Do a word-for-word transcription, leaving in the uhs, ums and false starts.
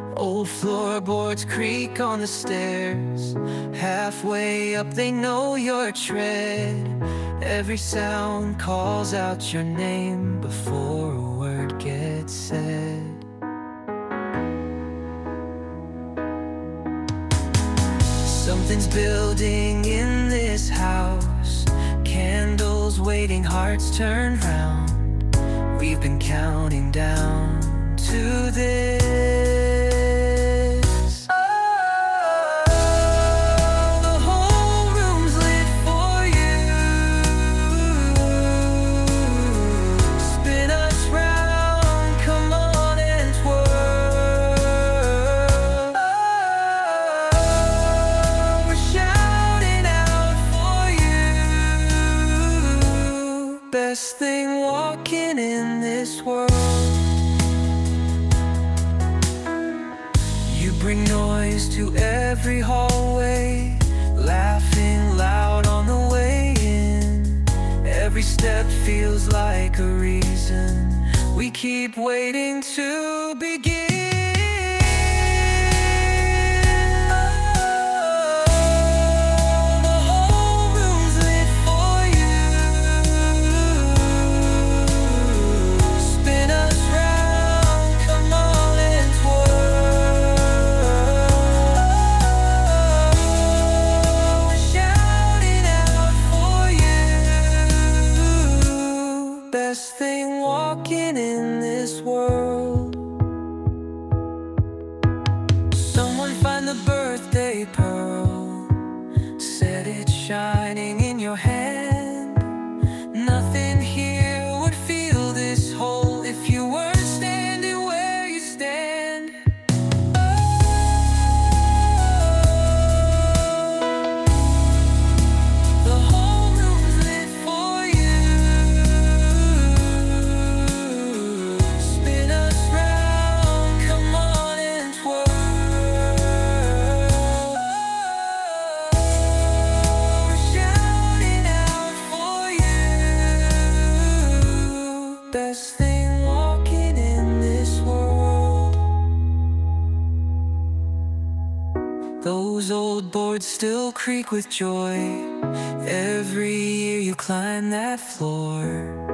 Old floorboards creak on the stairs. Halfway up they know your tread. Every sound calls out your name before a word gets said. Something's building in this house. Candles waiting, hearts turned round. We've been counting down to this. Oh, the whole room's lit for you. Spin us round, come on and twirl. Oh, we're shouting out for you. Best thing walking in this world. You bring noise to every hallway, laughing loud on the way in. Every step feels like a reason. We keep waiting to begin. Best thing walking in this world. Someone find the birthday pearl, set it shining in your hand. Nothing here would feel this whole if you weren't standing where you stand. The whole room's lit for you. Best thing walking in this world. Those old boards still creak with joy. Every year you climb that floor.